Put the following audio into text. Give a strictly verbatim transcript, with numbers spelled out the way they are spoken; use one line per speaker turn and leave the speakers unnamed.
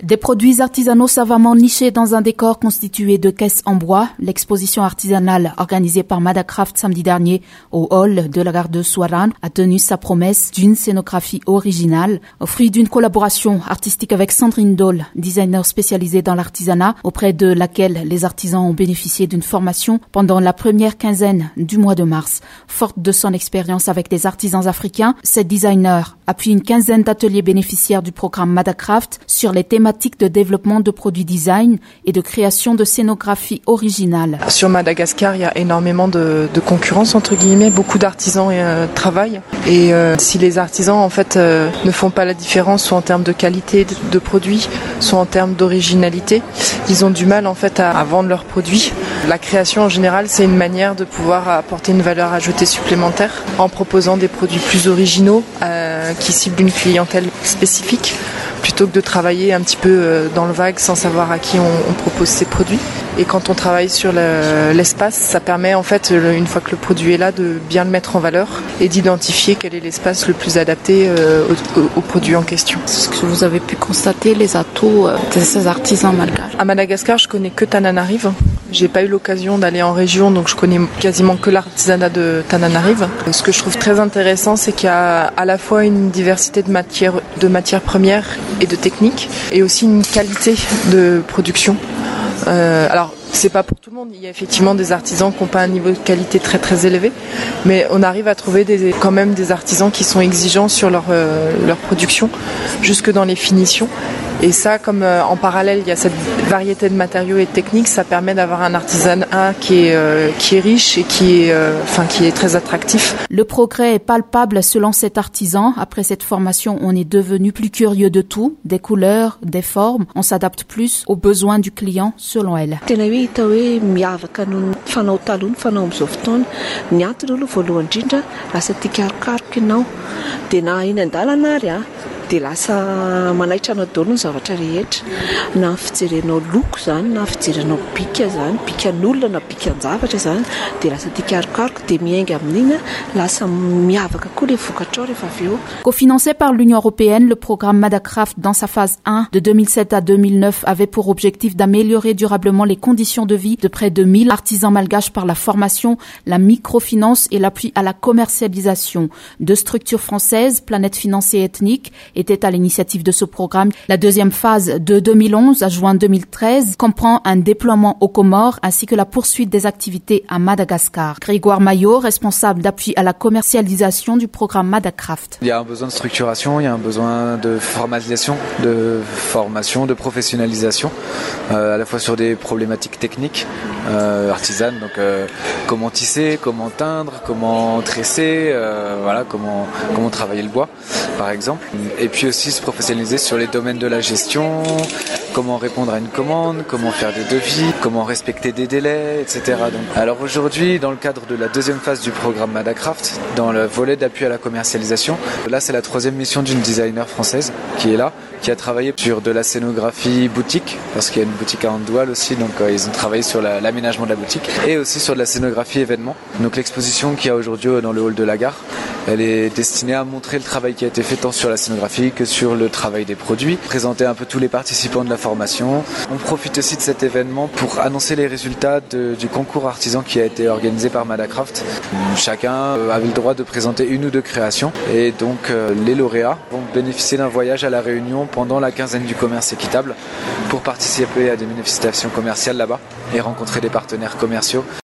Des produits artisanaux savamment nichés dans un décor constitué de caisses en bois. L'exposition artisanale organisée par Madacraft samedi dernier au hall de la gare de Souarane a tenu sa promesse d'une scénographie originale, au fruit d'une collaboration artistique avec Sandrine Dole, designer spécialisée dans l'artisanat, auprès de laquelle les artisans ont bénéficié d'une formation pendant la première quinzaine du mois de mars. Forte de son expérience avec des artisans africains, cette designer appuie une quinzaine d'ateliers bénéficiaires du programme Madacraft sur les thématiques de développement de produits design et de création de scénographie originale.
Sur Madagascar, il y a énormément de, de concurrence entre guillemets, beaucoup d'artisans euh, travaillent et euh, si les artisans en fait euh, ne font pas la différence soit en termes de qualité de, de produits, soit en termes d'originalité, ils ont du mal en fait à, à vendre leurs produits. La création en général, c'est une manière de pouvoir apporter une valeur ajoutée supplémentaire en proposant des produits plus originaux euh, qui ciblent une clientèle spécifique, plutôt que de travailler un petit peu dans le vague sans savoir à qui on, on propose ces produits. Et quand on travaille sur le, l'espace, ça permet en fait, une fois que le produit est là, de bien le mettre en valeur et d'identifier quel est l'espace le plus adapté euh, au, au, au produit en question.
Est-ce que vous avez pu constater les atouts euh, de ces artisans malgaches?
À Madagascar, je connais que Tananarive. J'ai pas eu l'occasion d'aller en région, donc je connais quasiment que l'artisanat de Tananarive. Ce que je trouve très intéressant, c'est qu'il y a à la fois une diversité de matières, de matières premières et de techniques, et aussi une qualité de production. Euh, alors, c'est pas pour tout le monde. Il y a effectivement des artisans qui n'ont pas un niveau de qualité très très élevé, mais on arrive à trouver des, quand même des artisans qui sont exigeants sur leur, euh, leur production, jusque dans les finitions. Et ça, comme euh, en parallèle, il y a cette variété de matériaux et de techniques, ça permet d'avoir un artisanat qui est, euh, qui est riche et qui est, euh, enfin, qui est très attractif.
Le progrès est palpable selon cet artisan. Après cette formation, on est devenu plus curieux de tout, des couleurs, des formes. On s'adapte plus aux besoins du client, selon elle.
Hita hoe miavaka noho ny fanao taloha ny fanao amin'izao fotoana. Ny antony aloha voalohany indrindra lasa tia karokaroka ianao dia na eny an-dalana ary a dia lasa manaitra anao daholo ny zavatra rehetra, na fijerenao loko zany, na fijerenao bika zany, bikan'olona na bikan-javatra zany, dia lasa tia karokaroka dia miainga amin'iny lasa miavaka koa les vokatrao rehefa avy eo.
Cofinancé par l'Union européenne, le programme Madacraft dans sa phase un de deux mille sept à deux mille neuf avait pour objectif d'améliorer durablement les conditions de vie de près de mille artisans malgaches par la formation, la microfinance et l'appui à la commercialisation. Deux structures françaises, Planète Finance et Ethnique, était à l'initiative de ce programme. La deuxième phase de deux mille onze à juin deux mille treize comprend un déploiement aux Comores ainsi que la poursuite des activités à Madagascar. Grégoire Maillot, responsable d'appui à la commercialisation du programme Madacraft.
Il y a un besoin de structuration, il y a un besoin de formalisation, de formation, de professionnalisation, euh, à la fois sur des problématiques techniques, euh, artisanes, donc euh, comment tisser, comment teindre, comment tresser, euh, voilà, comment, comment travailler le bois, par exemple. Et puis aussi se professionnaliser sur les domaines de la gestion, comment répondre à une commande, comment faire des devis, comment respecter des délais, et cetera. Donc, alors aujourd'hui, dans le cadre de la deuxième phase du programme Madacraft, dans le volet d'appui à la commercialisation, là c'est la troisième mission d'une designer française qui est là, qui a travaillé sur de la scénographie boutique, parce qu'il y a une boutique à Andoual aussi, donc euh, ils ont travaillé sur la, l'aménagement de la boutique, et aussi sur de la scénographie événement. Donc l'exposition qu'il y a aujourd'hui dans le hall de la gare, elle est destinée à montrer le travail qui a été fait tant sur la scénographie que sur le travail des produits, présenter un peu tous les participants de la formation. On profite aussi de cet événement pour annoncer les résultats de, du concours artisan qui a été organisé par Madacraft. Chacun avait le droit de présenter une ou deux créations et donc euh, les lauréats vont bénéficier d'un voyage à La Réunion pendant la quinzaine du commerce équitable pour participer à des manifestations commerciales là-bas et rencontrer des partenaires commerciaux.